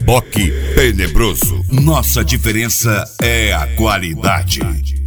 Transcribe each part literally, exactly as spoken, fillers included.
Reboque Tenebroso. Nossa diferença é a qualidade.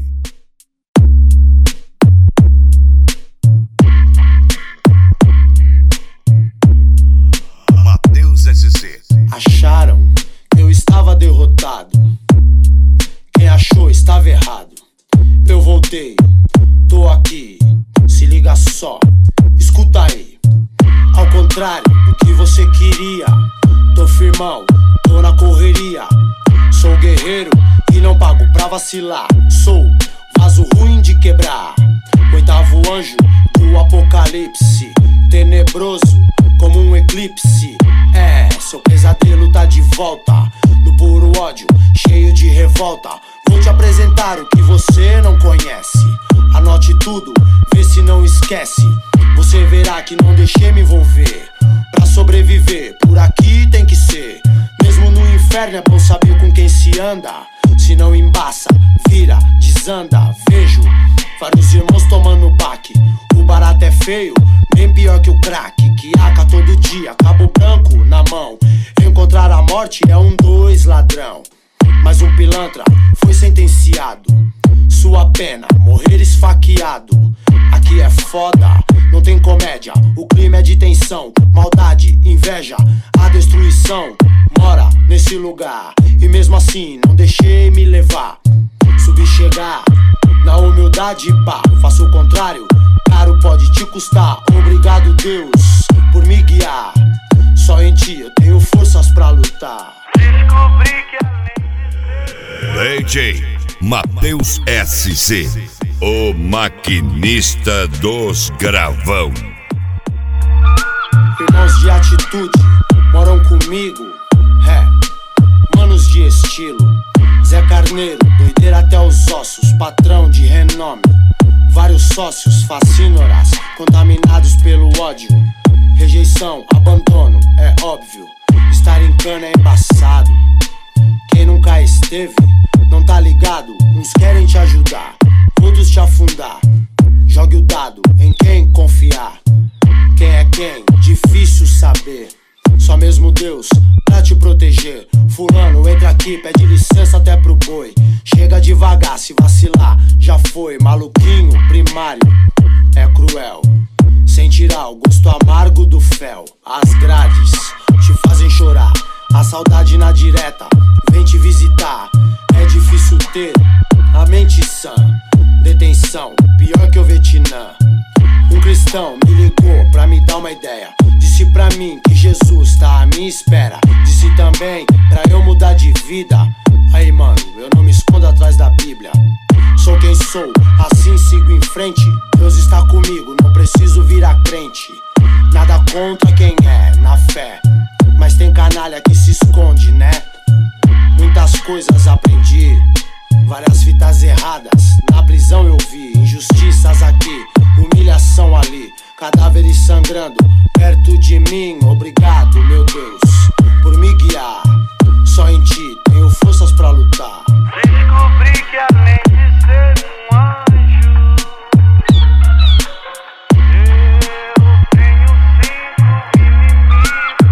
Matheus S C. Acharam que eu estava derrotado. Quem achou estava errado. Eu voltei, tô aqui. Se liga só, escuta aí. Ao contrário do que você queria, tô firmão, tô na correria. Sou guerreiro e não pago pra vacilar. Sou vaso ruim de quebrar, oitavo anjo do apocalipse. Tenebroso como um eclipse. É, seu pesadelo tá de volta, no puro ódio, cheio de revolta. Vou te apresentar o que você não conhece. Anote tudo, vê se não esquece. Você verá que não deixei me envolver. Pra sobreviver, por aqui tem que ser. Mesmo no inferno é bom saber com quem se anda. Se não embaça, vira, desanda. Vejo vários irmãos tomando baque. O barato é feio, bem pior que o crack. Que aca todo dia, cabo branco na mão. Encontrar a morte é um dois ladrão. Mas um pilantra foi sentenciado. Sua pena, morrer esfaqueado. Aqui é foda, não tem comédia. O crime é de tensão, maldade, inveja. A destruição mora nesse lugar. E mesmo assim não deixei me levar. Subi chegar na humildade, pá. Faço o contrário, caro pode te custar. Obrigado Deus por me guiar. Só em ti eu tenho forças pra lutar. Descobri que D J Matheus S C, o maquinista dos gravão. Irmãos de atitude moram comigo, é, manos de estilo. Zé Carneiro, doideira até os ossos, patrão de renome. Vários sócios, facínoras, contaminados pelo ódio. Rejeição, abandono, é óbvio. Estar em cana é embaçado. Quem nunca esteve, não tá ligado. Uns querem te ajudar, outros te afundar. Jogue o dado em quem confiar. Quem é quem? Difícil saber. Só mesmo Deus pra te proteger. Fulano, entra aqui, pede licença até pro boi. Chega devagar, se vacilar, já foi. Maluquinho primário é cruel, sem tirar o gosto amargo do fel. As grades te fazem chorar, a saudade na direta vem te visitar. É difícil ter a mente sã. Detenção, pior que o Vietnã. Um cristão me ligou pra me dar uma ideia. Disse pra mim que Jesus tá à minha espera. Disse também pra eu mudar de vida. Aí mano, eu não me escondo atrás da Bíblia. Sou quem sou, assim sigo em frente. Deus está comigo, não preciso virar crente. Nada contra quem é na fé, mas tem canalha que se esconde, né? Muitas coisas aprendi, várias fitas erradas na prisão eu vi. Injustiças aqui, humilhação ali, cadáveres sangrando perto de mim. Obrigado, meu Deus, por me guiar. Só em ti tenho forças pra lutar. descobri que além de ser um anjo, eu tenho cinco inimigos.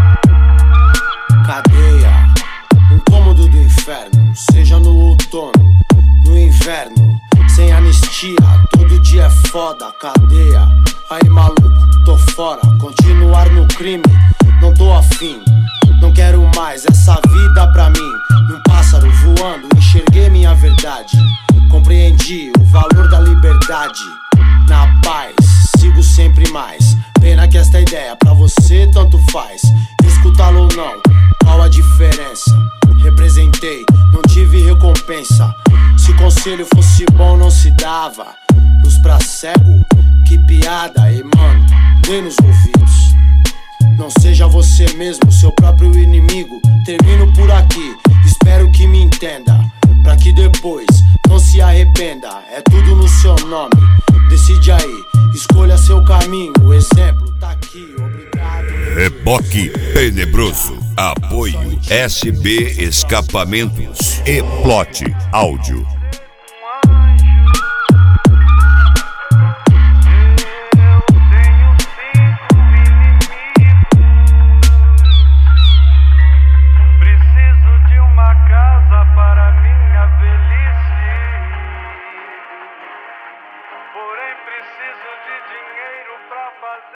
Cadeia, um cômodo do inferno. Seja no outono, no inverno, sem anistia, todo dia é foda. Cadeia, aí maluco, tô fora. Continuar no crime, não tô afim. Não quero mais essa vida pra mim. Num pássaro voando, enxerguei minha verdade. Compreendi o valor da liberdade. Na paz, sigo sempre mais. Pena que esta ideia pra você tanto faz. Escutá-lo ou não, qual a diferença? Representei, não tive recompensa. Se conselho fosse bom não se dava. Luz pra cego, que piada. E mano, dê nos ouvidos. Não seja você mesmo, seu próprio inimigo. Termino por aqui, espero que me entenda. Pra que depois não se arrependa. É tudo no seu nome, decide aí. Escolha seu caminho, o exemplo tá aqui, obrigado. Reboque Tenebroso. Apoio S B Escapamentos e Plot Áudio.